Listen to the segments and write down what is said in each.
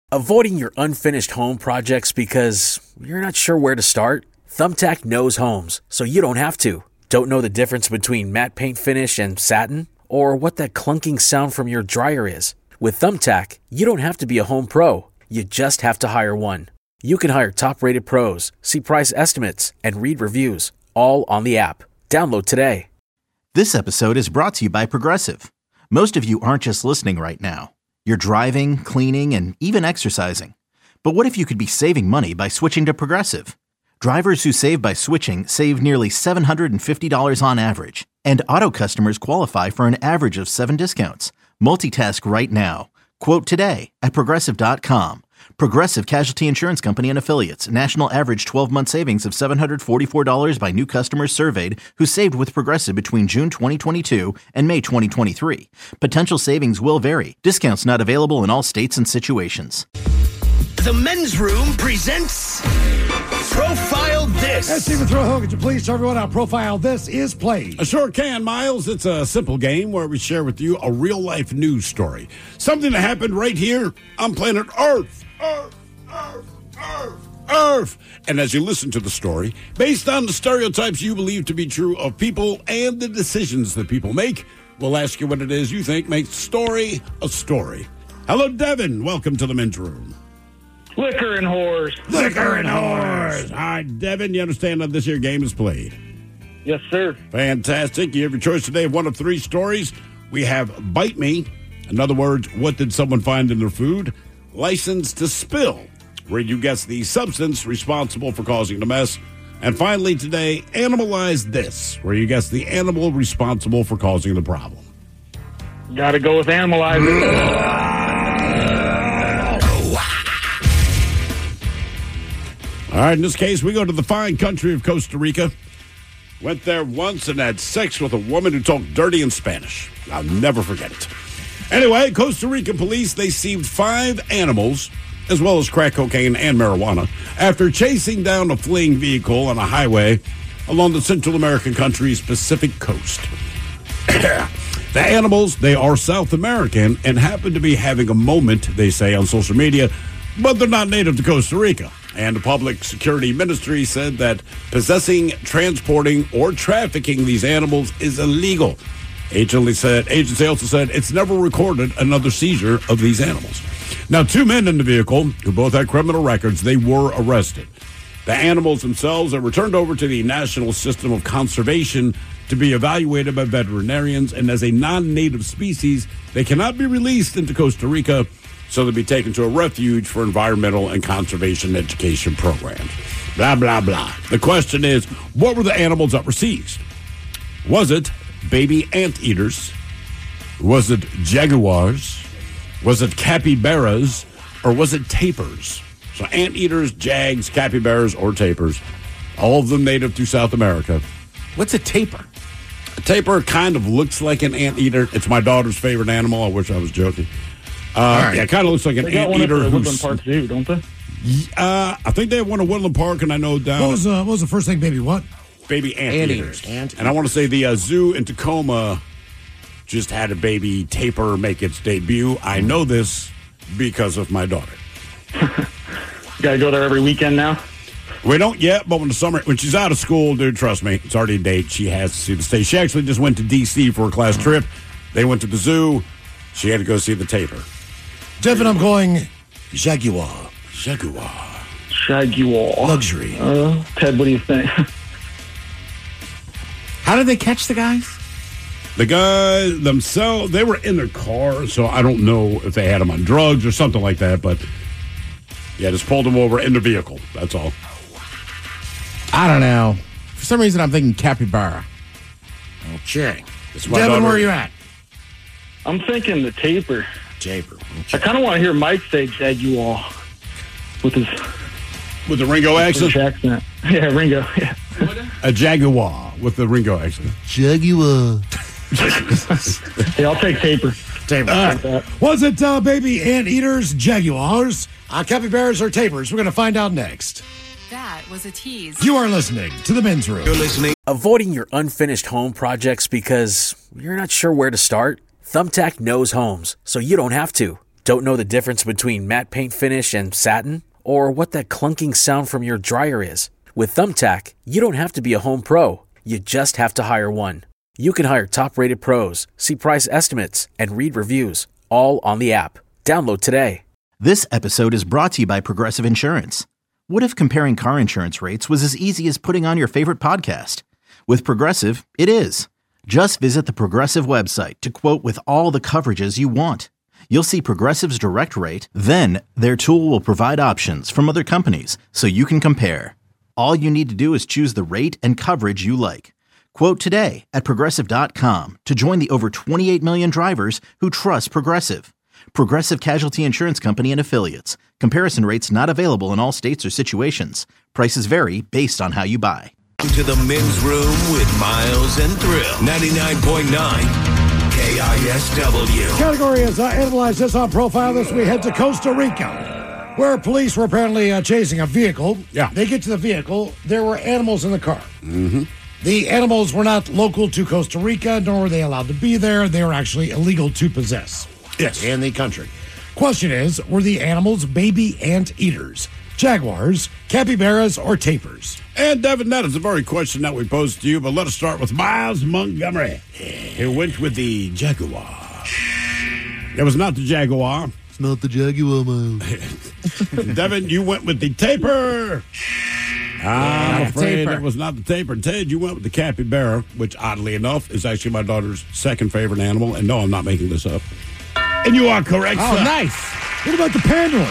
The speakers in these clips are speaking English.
Avoiding your unfinished home projects because you're not sure where to start? Thumbtack knows homes, so you don't have to. Don't know the difference between matte paint finish and satin? Or what that clunking sound from your dryer is? With Thumbtack, you don't have to be a home pro. You just have to hire one. You can hire top-rated pros, see price estimates, and read reviews, all on the app. Download today. This episode is brought to you by Progressive. Most of you aren't just listening right now. You're driving, cleaning, and even exercising. But what if you could be saving money by switching to Progressive? Drivers who save by switching save nearly $750 on average, and auto customers qualify for an average of 7 discounts. Multitask right now. Quote today at Progressive.com. Progressive Casualty Insurance Company and Affiliates. National average 12-month savings of $744 by new customers surveyed who saved with Progressive between June 2022 and May 2023. Potential savings will vary. Discounts not available in all states and situations. The Men's Room presents Profile This. Hey, Stephen Throwhook, could you please tell everyone how Profile This is played? I sure can, Miles. It's a simple game where we share with you a real-life news story. Something that happened right here on planet Earth. Earth. And as you listen to the story, based on the stereotypes you believe to be true of people and the decisions that people make, we'll ask you what it is you think makes the story a story. Hello, Devin. Welcome to the Men's Room. Liquor and whores. Liquor and whores. All right, Devin, you understand how this here game is played? Yes, sir. Fantastic. You have your choice today of one of 3 stories. We have Bite Me. In other words, what did someone find in their food? License to Spill, where you guess the substance responsible for causing the mess. And finally today, Animalize This, where you guess the animal responsible for causing the problem. Gotta go with Animalizer. All right, in this case, we go to the fine country of Costa Rica. Went there once and had sex with a woman who talked dirty in Spanish. I'll never forget it. Anyway, Costa Rican police, they seized 5 animals, as well as crack cocaine and marijuana, after chasing down a fleeing vehicle on a highway along the Central American country's Pacific coast. The animals, they are South American and happen to be having a moment, they say on social media, but they're not native to Costa Rica. And the Public Security Ministry said that possessing, transporting, or trafficking these animals is illegal. Agency also said it's never recorded another seizure of these animals. Now, 2 men in the vehicle, who both had criminal records, they were arrested. The animals themselves are returned over to the National System of Conservation to be evaluated by veterinarians, and as a non-native species, they cannot be released into Costa Rica, so they'll be taken to a refuge for environmental and conservation education programs. Blah, blah, blah. The question is, what were the animals that were seized? Was it baby anteaters? Was it jaguars? Was it capybaras? Or was it tapirs? So anteaters, jags, capybaras, or tapirs, all of them native to South America. What's a tapir? A tapir kind of looks like an anteater. It's my daughter's favorite animal. I wish I was joking. Yeah, it kind of looks like an anteater. They got one at the Woodland Park Zoo, don't they? I think they have one at Woodland Park, and I know down. What was the first thing, baby? What? Baby anteaters. And I want to say the zoo in Tacoma just had a baby tapir make its debut. I know this because of my daughter. Gotta go there every weekend now? We don't yet, but when she's out of school, dude, trust me, it's already a date. She has to see the state. She actually just went to D.C. for a class trip. They went to the zoo. She had to go see the tapir. Devin, I'm going Jaguar. Luxury. Ted, what do you think? How did they catch the guys? The guys themselves, they were in their car, so I don't know if they had them on drugs or something like that, but yeah, just pulled them over in the vehicle. That's all. I don't know. For some reason, I'm thinking capybara. Okay. Devin, where are you at? I'm thinking the tapir. Tapir. I kind of want to hear Mike say Jaguar with With the Ringo accent? accent. Yeah, Ringo. Yeah. A Jaguar with the Ringo accent. Jaguar. Hey, I'll take tapir. Was it baby anteaters, jaguars, capybaras, or tapirs? We're going to find out next. That was a tease. You are listening to The Men's Room. You're listening. Avoiding your unfinished home projects because you're not sure where to start? Thumbtack knows homes, so you don't have to. Don't know the difference between matte paint finish and satin? Or what that clunking sound from your dryer is? With Thumbtack, you don't have to be a home pro. You just have to hire one. You can hire top-rated pros, see price estimates, and read reviews, all on the app. Download today. This episode is brought to you by Progressive Insurance. What if comparing car insurance rates was as easy as putting on your favorite podcast? With Progressive, it is. Just visit the Progressive website to quote with all the coverages you want. You'll see Progressive's direct rate, then their tool will provide options from other companies so you can compare. All you need to do is choose the rate and coverage you like. Quote today at Progressive.com to join the over 28 million drivers who trust Progressive. Progressive Casualty Insurance Company and Affiliates. Comparison rates not available in all states or situations. Prices vary based on how you buy. To the men's room with Miles and Thrill. 99.9 KISW. Category is Analyze This on Profile This. We head to Costa Rica, where police were apparently chasing a vehicle. Yeah. They get to the vehicle. There were animals in the car. Mm-hmm. The animals were not local to Costa Rica, nor were they allowed to be there. They were actually illegal to possess. Yes. In the country. Question is, were the animals baby anteaters, jaguars, capybaras, or tapirs? And Devin, that is the very question that we posed to you, but let us start with Miles Montgomery, who went with the jaguar. It was not the jaguar. It's not the jaguar, Miles. Devin, you went with the tapir. I'm afraid tapir. it was not the tapir. Ted, you went with the capybara, which oddly enough is actually my daughter's second favorite animal. And no, I'm not making this up. And you are correct, Oh, sir. nice. What about the pangolin?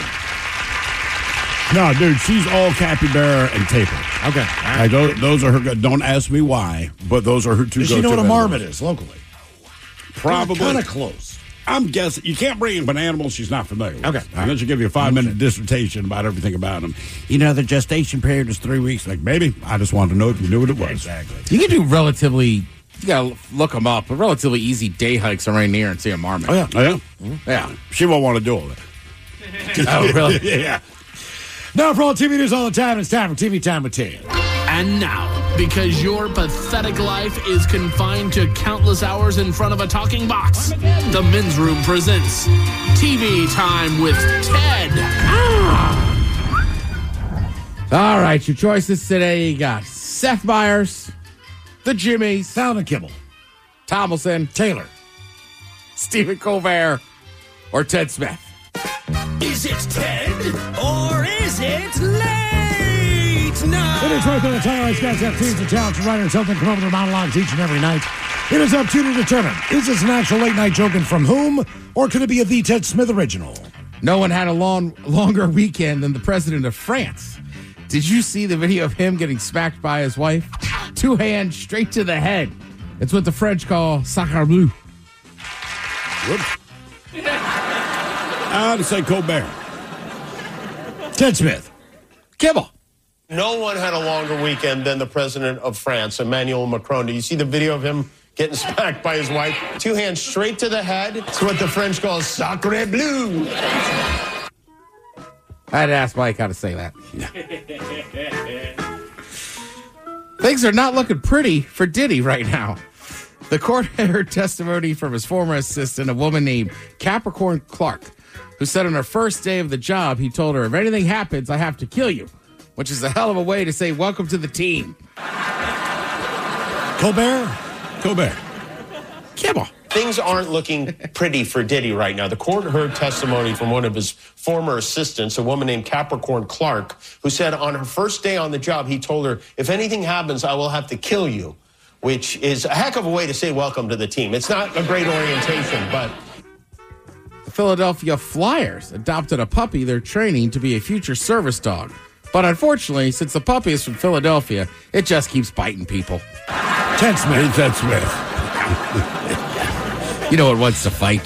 No, dude, she's all capybara and tapir. Okay. Like, those are her. Don't ask me why, but those are her two. Does she know what a marmot is locally? Probably. Kind of close. I'm guessing you can't bring up an animal she's not familiar with. Okay. Unless you give you a 5-minute dissertation about everything about them. You know, the gestation period is 3 weeks. Like, maybe I just wanted to know if you knew what it was. Exactly. You can do relatively, you gotta look them up, but relatively easy day hikes around here and see a marmot. Oh, yeah. Oh, yeah? Yeah. She won't want to do all that. Oh, really? Yeah. Now, for all TV news all the time, it's time for TV Time with Ted. And now, because your pathetic life is confined to countless hours in front of a talking box, the Men's Room presents TV Time with Ted. All right, your choices today, you got Seth Meyers, the Jimmies, Fallon and Kibble, Tomlinson, Taylor. Stephen Colbert, or Ted Smith. Is it Ted or is it late night? It is right there. The Tyrants guys have teams of talented writers help them come up with their monologues each and every night. It is up to you to determine, is this an actual late night joke and from whom, or could it be a The Ted Smith original? No one had a longer weekend than the president of France. Did you see the video of him getting smacked by his wife? 2 hands straight to the head. It's what the French call sacre bleu. Whoops. I'd say Colbert. Ted Smith. Kibble. No one had a longer weekend than the president of France, Emmanuel Macron. Do you see the video of him getting smacked by his wife? 2 hands straight to the head. It's what the French call sacre bleu. I had to ask Mike how to say that. Things are not looking pretty for Diddy right now. The court heard testimony from his former assistant, a woman named Capricorn Clark, who said on her first day of the job, he told her, if anything happens, I have to kill you, which is a hell of a way to say welcome to the team. Colbert. Kibble. Things aren't looking pretty for Diddy right now. The court heard testimony from one of his former assistants, a woman named Capricorn Clark, who said on her first day on the job, he told her, if anything happens, I will have to kill you, which is a heck of a way to say welcome to the team. It's not a great orientation, but... The Philadelphia Flyers adopted a puppy they're training to be a future service dog. But unfortunately, since the puppy is from Philadelphia, it just keeps biting people. Ted Smith. Ted Smith. You know it wants to fight.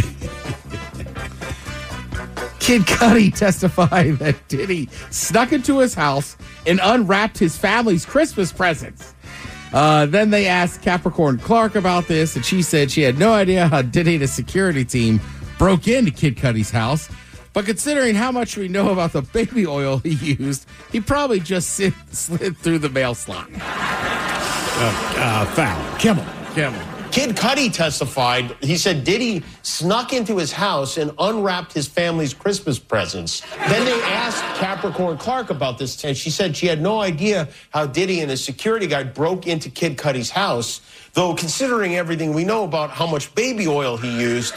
Kid Cudi testified that Diddy snuck into his house and unwrapped his family's Christmas presents. Then they asked Capricorn Clark about this, and she said she had no idea how Diddy and his security team broke into Kid Cudi's house. But considering how much we know about the baby oil he used, he probably just slid through the mail slot. Foul. Kimmel. Kid Cudi testified. He said Diddy snuck into his house and unwrapped his family's Christmas presents. Then they asked Capricorn Clark about this, and she said she had no idea how Diddy and his security guard broke into Kid Cudi's house, though considering everything we know about how much baby oil he used,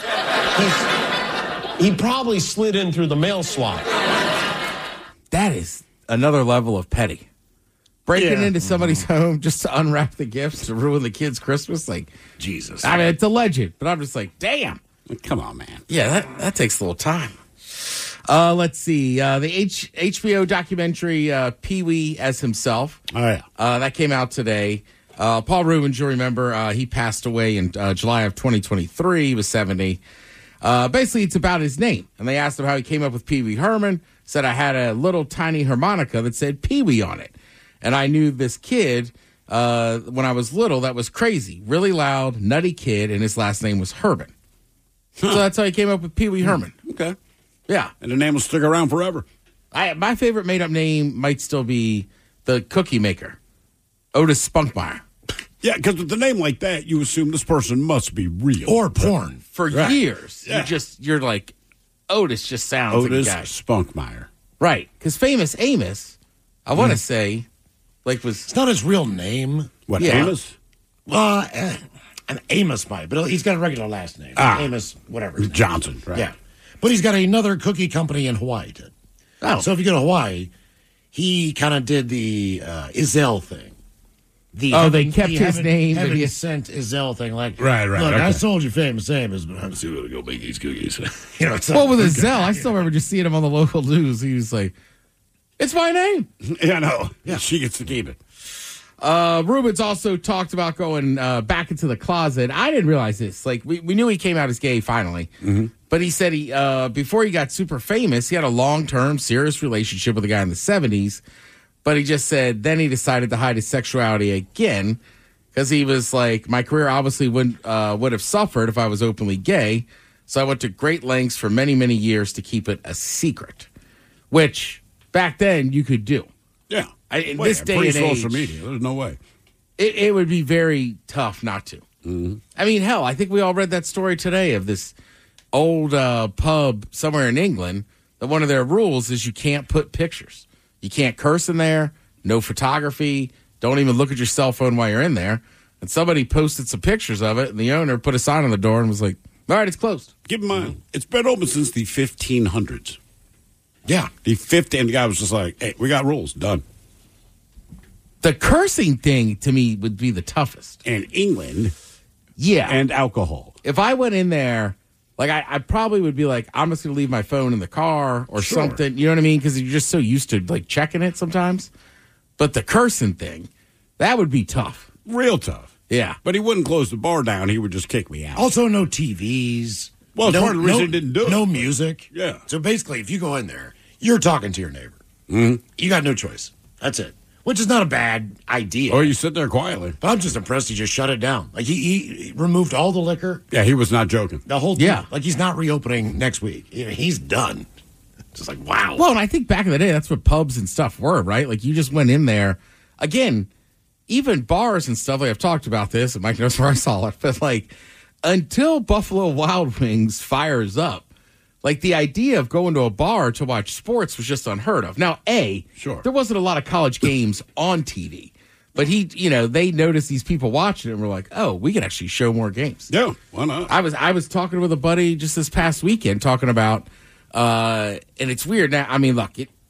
he probably slid in through the mail slot. That is another level of petty. Breaking into somebody's home just to unwrap the gifts to ruin the kid's Christmas, like Jesus. I mean, it's a legend, but I'm just like, damn. Come on, man. Yeah, that takes a little time. Let's see. The HBO documentary Pee-wee as Himself. Oh, yeah. That came out today. Paul Rubens, you'll remember, he passed away in July of 2023. He was 70. Basically, it's about his name. And they asked him how he came up with Pee Wee Herman. Said, I had a little tiny harmonica that said Pee Wee on it. And I knew this kid when I was little that was crazy. Really loud, nutty kid, and his last name was Herman. Huh. So that's how he came up with Pee Wee Herman. Okay. Yeah. And the name will stick around forever. My favorite made-up name might still be the cookie maker, Otis Spunkmeyer. Yeah, because with a name like that, you assume this person must be real. Or porn. For years. Yeah. You're like, Otis just sounds Otis like a guy. Spunkmeyer. Right. Because Famous Amos, I want to say, was... It's not his real name. What, Yeah. Amos? An Amos might, but he's got a regular last name. Amos, whatever. his name is. Johnson, right. Yeah. But he's got another cookie company in Hawaii. Oh. So if you go to Hawaii, he kind of did the Izelle thing. They kept his name. Heaven But sent Izelle thing. Like, Right, look, okay. I sold you Famous Amos, but I'm still going to go make these cookies. You know, Well, with Azelle, I still remember just seeing him on the local news. He was like, it's my name. Yeah, no. Yeah. She gets to keep it. Rubens also talked about going back into the closet. I didn't realize this. Like, we knew he came out as gay finally. Mm-hmm. But he said before he got super famous, he had a long-term, serious relationship with a guy in the 70s. But he just said then he decided to hide his sexuality again because he was like, my career obviously would have suffered if I was openly gay. So I went to great lengths for many, many years to keep it a secret, which back then you could do. Yeah. In this day and age, social media, there's no way. It would be very tough not to. Mm-hmm. I mean, hell, I think we all read that story today of this old pub somewhere in England that one of their rules is you can't put pictures. You can't curse in there, no photography, don't even look at your cell phone while you're in there. And somebody posted some pictures of it, and the owner put a sign on the door and was like, all right, it's closed. Keep in mind, it's been open since the 1500s. Yeah. And the guy was just like, hey, we got rules, done. The cursing thing, to me, would be the toughest. And England. Yeah. And alcohol. If I went in there, like, I probably would be like, I'm just going to leave my phone in the car or something. You know what I mean? Because you're just so used to, like, checking it sometimes. But the cursing thing, that would be tough. Real tough. Yeah. But he wouldn't close the bar down. He would just kick me out. Also, no TVs. Well, it's part of the reason he didn't do it. No music. Yeah. So basically, if you go in there, you're talking to your neighbor. Mm-hmm. You got no choice. That's it. Which is not a bad idea. Or you sit there quietly. But I'm just impressed he just shut it down. Like, he removed all the liquor. Yeah, he was not joking. The whole thing. Yeah. Like, he's not reopening next week. He's done. Just like, wow. Well, and I think back in the day, that's what pubs and stuff were, right? Like, you just went in there. Again, even bars and stuff, like I've talked about this, and Mike knows where I saw it, but, like, until Buffalo Wild Wings fires up, like, the idea of going to a bar to watch sports was just unheard of. Now, there wasn't a lot of college games on TV. But they noticed these people watching it and were like, oh, we can actually show more games. Yeah, why not? I was talking with a buddy just this past weekend talking about, and it's weird now. I mean, look,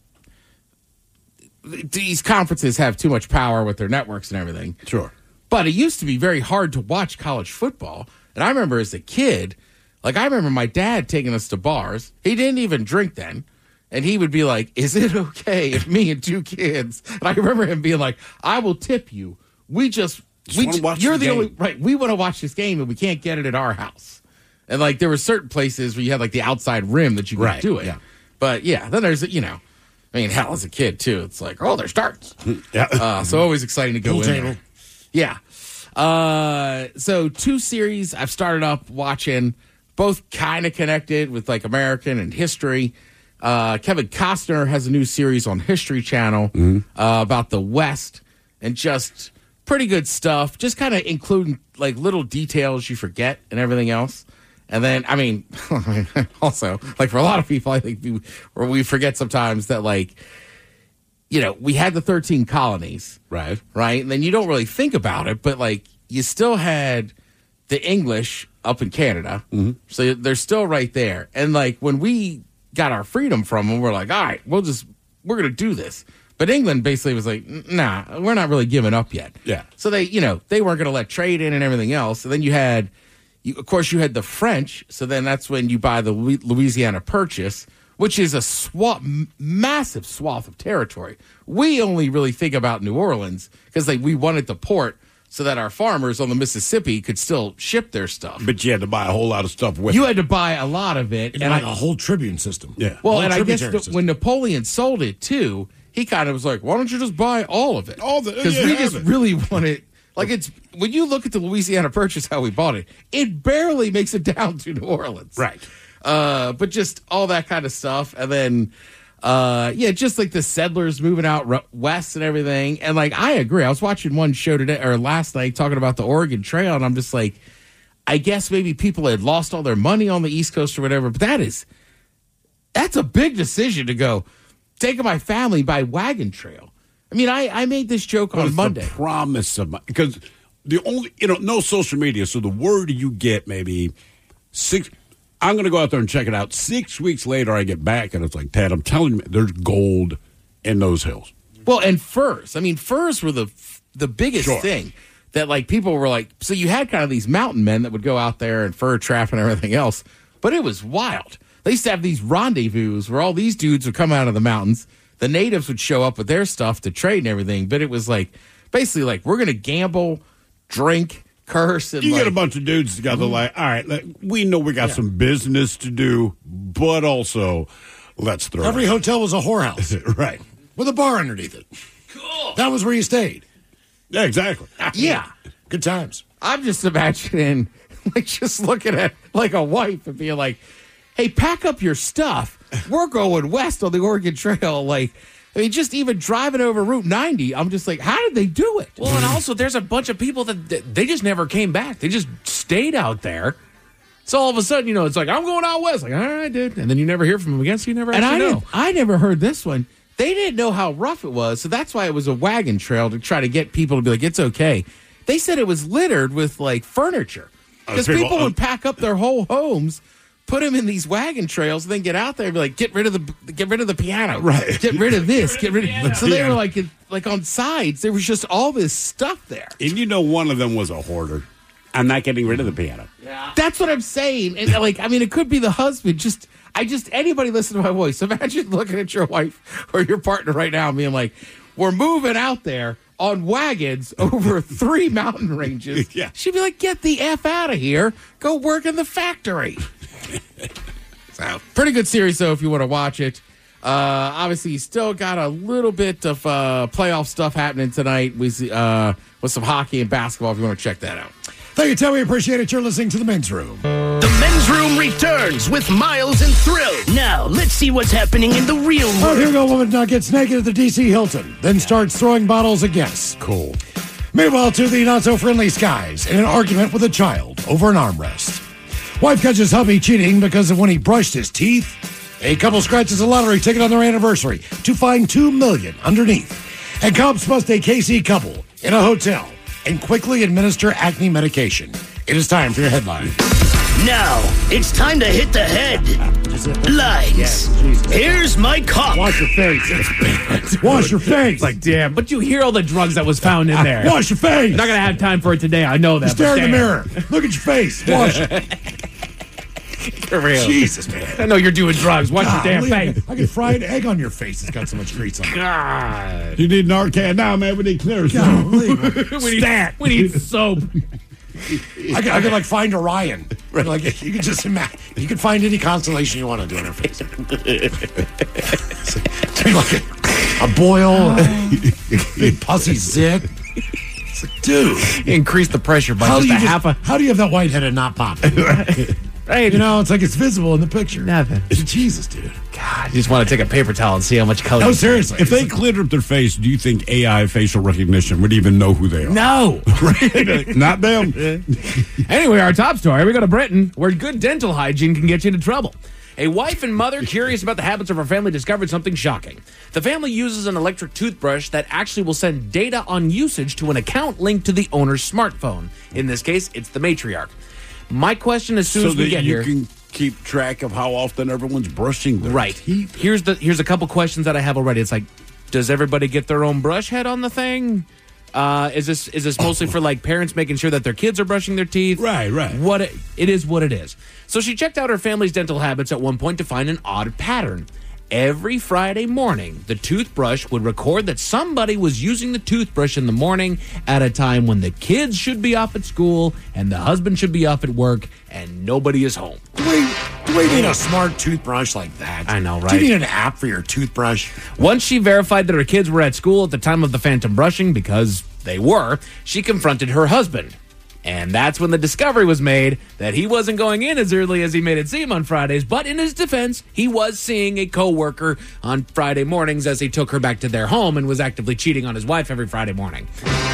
these conferences have too much power with their networks and everything. Sure. But it used to be very hard to watch college football. And I remember as a kid, like, I remember my dad taking us to bars. He didn't even drink then. And he would be like, is it okay if me and two kids? And I remember him being like, I will tip you. You're the only, right. We want to watch this game and we can't get it at our house. And like, there were certain places where you had like the outside rim that you could do it. Yeah. But yeah, then there's, hell, as a kid too, it's like, oh, there's darts. Yeah. So always exciting to go Pool in table. there. Yeah. So 2 series I've started up watching, both kind of connected with like American and history. Kevin Costner has a new series on History Channel about the West and just pretty good stuff. Just kind of including like little details you forget and everything else. And then, I mean, also, like for a lot of people, I think we forget sometimes that, like, you know, we had the 13 colonies. Right. Right. And then you don't really think about it, but like you still had the English up in Canada. Mm-hmm. So they're still right there. And like when we got our freedom from them, we're like, all right, we're going to do this. But England basically was like, nah, we're not really giving up yet. Yeah. So they weren't going to let trade in and everything else. And then you had the French. So then that's when you buy the Louisiana Purchase, which is a massive swath of territory. We only really think about New Orleans because we wanted the port so that our farmers on the Mississippi could still ship their stuff. But you had to buy a whole lot of stuff with You it. had to buy a lot of it. And like a whole tribune system. Yeah. Well, and I guess when Napoleon sold it, too, he kind of was like, why don't you just buy all of it? Because we just really wanted... Like, it's when you look at the Louisiana Purchase, how we bought it, it barely makes it down to New Orleans. Right. But just all that kind of stuff. And then, just like the settlers moving out west and everything. And like, I agree. I was watching one show today or last night talking about the Oregon Trail. And I'm just like, I guess maybe people had lost all their money on the East Coast or whatever. But that's a big decision to go take my family by wagon trail. I mean, I made this joke on Monday. The promise of because the only no social media, so the word you get maybe 6. I'm going to go out there and check it out. 6 weeks later, I get back and it's like, Ted, I'm telling you, there's gold in those hills. Well, and furs. I mean, furs were the biggest thing that like people were like. So you had kind of these mountain men that would go out there and fur trap and everything else, but it was wild. They used to have these rendezvous where all these dudes would come out of the mountains. The natives would show up with their stuff to trade and everything, but it was like basically like we're going to gamble, drink, curse. And you get a bunch of dudes together like, all right, we know we got some business to do, but also let's throw Every hotel was a whorehouse. Right. With a bar underneath it. Cool. That was where you stayed. Yeah, exactly. Yeah. Good times. I'm just imagining like just looking at like a wife and being like, hey, pack up your stuff. We're going west on the Oregon Trail. Like, I mean, just even driving over Route 90, I'm just like, how did they do it? Well, and also there's a bunch of people that they just never came back. They just stayed out there. So all of a sudden, it's like, I'm going out west. Like, all right, dude. And then you never hear from them again, so you never actually know. I never heard this one. They didn't know how rough it was, so that's why it was a wagon trail to try to get people to be like, it's okay. They said it was littered with, like, furniture. Because people would pack up their whole homes, put them in these wagon trails, and then get out there and be like, get rid of the piano. Right. Get rid of this. Get rid of So they were like on sides. There was just all this stuff there. And one of them was a hoarder. I'm not getting rid of the piano. Yeah. That's what I'm saying. And it could be the husband. Anybody listen to my voice. Imagine looking at your wife or your partner right now and being like, we're moving out there on wagons over 3 mountain ranges. Yeah. She'd be like, get the F out of here. Go work in the factory. So, pretty good series, though, if you want to watch it. Obviously, you still got a little bit of playoff stuff happening tonight with some hockey and basketball if you want to check that out. Thank you, Ted. We appreciate it. You're listening to The Men's Room. The Men's Room returns with Miles and Thrill. Now, let's see what's happening in the real world. Oh, here we go. Woman gets naked at the D.C. Hilton, then starts throwing bottles at guests. Cool. Meanwhile, to the not-so-friendly skies in an argument with a child over an armrest. Wife catches hubby cheating because of when he brushed his teeth. A couple scratches a lottery ticket on their anniversary to find $2 million underneath. And cops bust a KC couple in a hotel and quickly administer acne medication. It is time for your headline. Now, it's time to hit the head. Lines. Yes, here's my cock. Wash your face. Wash your face. Like, damn. But you hear all the drugs that was found in there. Wash your face. You're not going to have time for it today. I know that. Stare in the mirror. Look at your face. Wash it. For real. Jesus, man. I know you're doing drugs. Wash your damn face. I could fry an egg on your face. It's got so much grease on it. God. You need Narcan now, man. We need clear. We need soap. I could like find Orion. Right. Like you could just imagine. You could find any constellation you want to do on her face. Like a boil, big pussy zit. It's like, dude, increase the pressure by just a half a. How do you have that white head and not pop? Right. It's like it's visible in the picture. Nothing. Jesus, dude. God. I just want to take a paper towel and see how much color. No, seriously. If they cleared up their face, do you think AI facial recognition would even know who they are? No. Not them. Anyway, our top story, we go to Britain, where good dental hygiene can get you into trouble. A wife and mother curious about the habits of her family discovered something shocking. The family uses an electric toothbrush that actually will send data on usage to an account linked to the owner's smartphone. In this case, it's the matriarch. My question as soon as we get here... So that you can keep track of how often everyone's brushing their teeth. Here's a couple questions that I have already. It's like, does everybody get their own brush head on the thing? Is this mostly for like parents making sure that their kids are brushing their teeth? Right. It is what it is. So she checked out her family's dental habits at one point to find an odd pattern. Every Friday morning, the toothbrush would record that somebody was using the toothbrush in the morning at a time when the kids should be off at school and the husband should be off at work and nobody is home. Do we need a smart toothbrush like that? I know, right? Do you need an app for your toothbrush? Once she verified that her kids were at school at the time of the phantom brushing, because they were, she confronted her husband. And that's when the discovery was made that he wasn't going in as early as he made it seem on Fridays. But in his defense, he was seeing a coworker on Friday mornings as he took her back to their home and was actively cheating on his wife every Friday morning.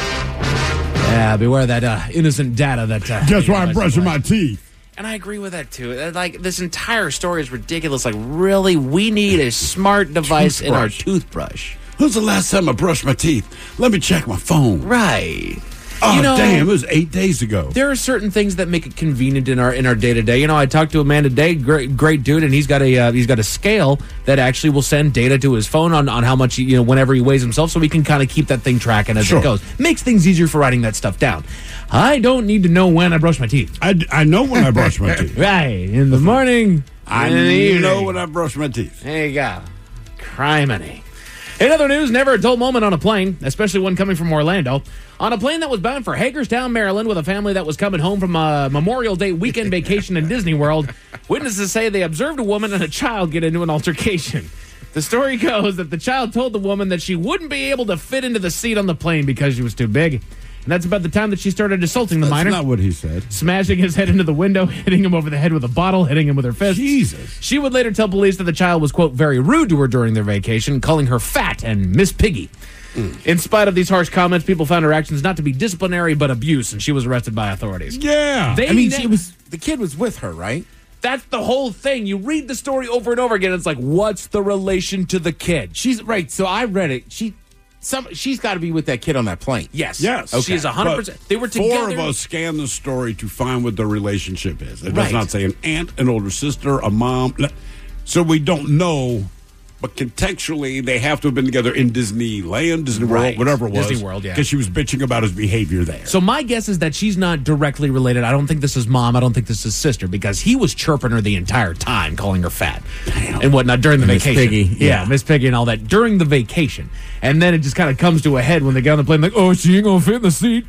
Yeah, beware that innocent data that... Guess why I'm brushing my teeth. And I agree with that, too. Like, this entire story is ridiculous. Like, really, we need a smart device in our toothbrush. When's the last time I brushed my teeth? Let me check my phone. Right. Oh, damn, it was 8 days ago. There are certain things that make it convenient in our day-to-day. You know, I talked to a man today, great dude, and he's got a scale that actually will send data to his phone on how much, whenever he weighs himself, so we can kind of keep that thing tracking as it goes. Makes things easier for writing that stuff down. I don't need to know when I brush my teeth. I know when I brush my teeth. Right. In the morning. I know when I brush my teeth. There you go. Criminy. In other news, never a dull moment on a plane, especially one coming from Orlando. On a plane that was bound for Hagerstown, Maryland, with a family that was coming home from a Memorial Day weekend vacation in Disney World, witnesses say they observed a woman and a child get into an altercation. The story goes that the child told the woman that she wouldn't be able to fit into the seat on the plane because she was too big. And that's about the time that she started assaulting the minor. That's not what he said. Smashing his head into the window, hitting him over the head with a bottle, hitting him with her fist. Jesus. She would later tell police that the child was, quote, very rude to her during their vacation, calling her fat and Miss Piggy. In spite of these harsh comments, people found her actions not to be disciplinary, but abuse, and she was arrested by authorities. Yeah. The kid was with her, right? That's the whole thing. You read the story over and over again. It's like, what's the relation to the kid? She's right. So I read it. She's got to be with that kid on that plane. Yes. Yes. Okay. She's 100%. They were together. 4 of us scanned the story to find what the relationship is. It does not say an aunt, an older sister, a mom. So we don't know, but contextually, they have to have been together in Disneyland, Disney World, whatever it was. Disney World, yeah. Because she was bitching about his behavior there. So my guess is that she's not directly related. I don't think this is mom. I don't think this is sister, because he was chirping her the entire time, calling her fat and whatnot during the vacation. Miss Piggy. Yeah, Miss Piggy and all that during the vacation. And then it just kind of comes to a head when they get on the plane, like, oh, she ain't going to fit in the seat.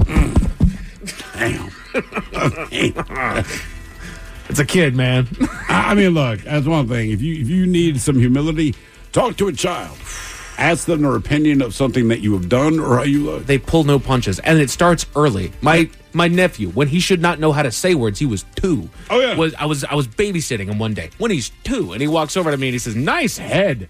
Damn. It's a kid, man. I mean, look, that's one thing. If you need some humility, talk to a child. Ask them their opinion of something that you have done or how you look. They pull no punches, and it starts early. My nephew, when he should not know how to say words, he was 2. Oh yeah. I was babysitting him one day when he's 2, and he walks over to me and he says, "Nice head."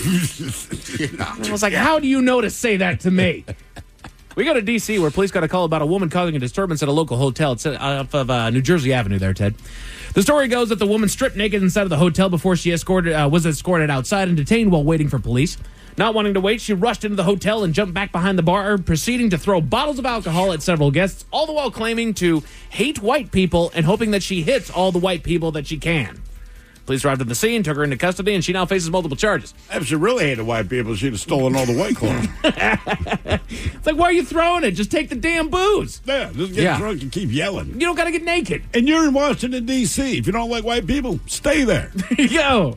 I was like, "How do you know to say that to me?" We go to D.C., where police got a call about a woman causing a disturbance at a local hotel. It's off of New Jersey Avenue there, Ted. The story goes that the woman stripped naked inside of the hotel before she was escorted outside and detained while waiting for police. Not wanting to wait, she rushed into the hotel and jumped back behind the bar, proceeding to throw bottles of alcohol at several guests, all the while claiming to hate white people and hoping that she hits all the white people that she can. Police arrived at the scene, took her into custody, and she now faces multiple charges. If she really hated white people, she'd have stolen all the white clothes. It's like, why are you throwing it? Just take the damn booze. Yeah, just get drunk and keep yelling. You don't got to get naked. And you're in Washington, D.C. If you don't like white people, stay there. Yo.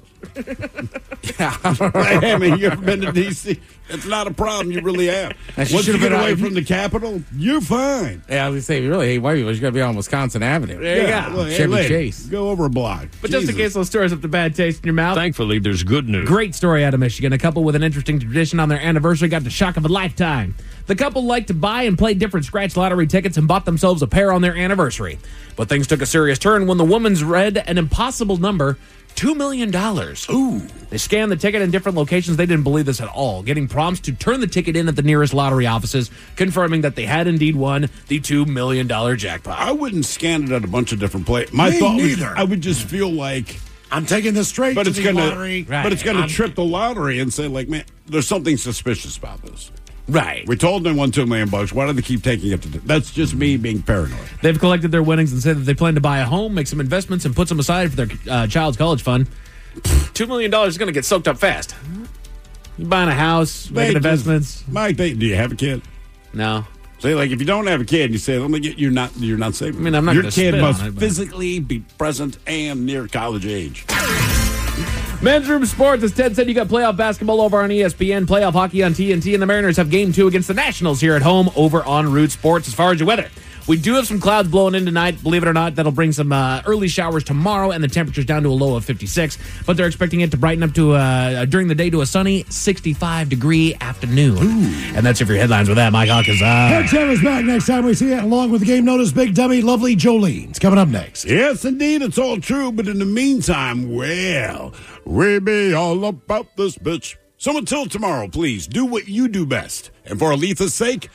I mean, you ever been to D.C.? It's not a problem. You really have. Once you get away from the Capitol, you're fine. Yeah, I was going to say, if you really hate white people, you got to be on Wisconsin Avenue. There you go. Well, Chevy Chase. Go over a block. But just in case those stories have the bad taste in your mouth. Thankfully, there's good news. Great story out of Michigan. A couple with an interesting tradition on their anniversary got the shock of a lifetime. The couple liked to buy and play different scratch lottery tickets and bought themselves a pair on their anniversary. But things took a serious turn when the woman's read an impossible number $2 million. Ooh. They scanned the ticket in different locations. They didn't believe this at all, getting prompts to turn the ticket in at the nearest lottery offices, confirming that they had indeed won the $2 million jackpot. I wouldn't scan it at a bunch of different places. My Me thought neither. was I would just feel like I'm taking this straight to the lottery. But it's going to trip the lottery and say, like, man, there's something suspicious about this. Right. We told them they won $2 million. Why do they keep taking it? That's just me being paranoid. They've collected their winnings and said that they plan to buy a home, make some investments, and put some aside for their child's college fund. $2 million is going to get soaked up fast. You buying a house, making investments. Mike, do you have a kid? No. Say, like, if you don't have a kid, you say, let me get you're not saving. I mean, I'm not Your gonna kid spit must on it, but- physically be present and near college age. Men's Room Sports, as Ted said, you got playoff basketball over on ESPN, playoff hockey on TNT, and the Mariners have Game 2 against the Nationals here at home over on Root Sports. As far as your weather, we do have some clouds blowing in tonight. Believe it or not, that'll bring some early showers tomorrow, and the temperature's down to a low of 56. But they're expecting it to brighten up to during the day to a sunny 65-degree afternoon. Ooh. And that's it for your headlines with that. Mike Hawkins. Ted Sam is back next time we see it, along with the game notice Big Dummy, Lovely Jolene's coming up next. Yes, indeed, it's all true. But in the meantime, well, we be all about this bitch. So until tomorrow, please do what you do best. And for Aletha's sake,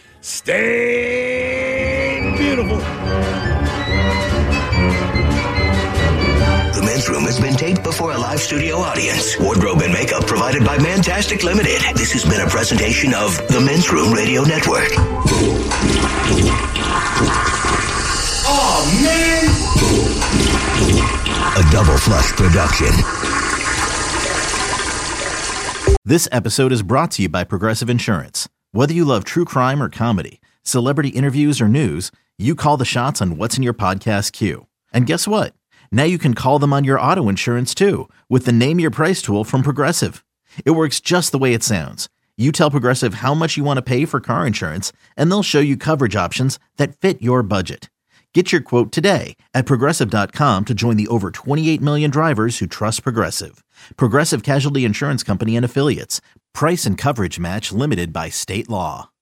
stay beautiful. The Men's Room has been taped before a live studio audience. Wardrobe and makeup provided by Mantastic Limited. This has been a presentation of the Men's Room Radio Network. Oh, man! A Double Flush production. This episode is brought to you by Progressive Insurance. Whether you love true crime or comedy, celebrity interviews or news, you call the shots on what's in your podcast queue. And guess what? Now you can call them on your auto insurance too with the Name Your Price tool from Progressive. It works just the way it sounds. You tell Progressive how much you want to pay for car insurance, and they'll show you coverage options that fit your budget. Get your quote today at Progressive.com to join the over 28 million drivers who trust Progressive. Progressive Casualty Insurance Company and Affiliates. Price and coverage match limited by state law.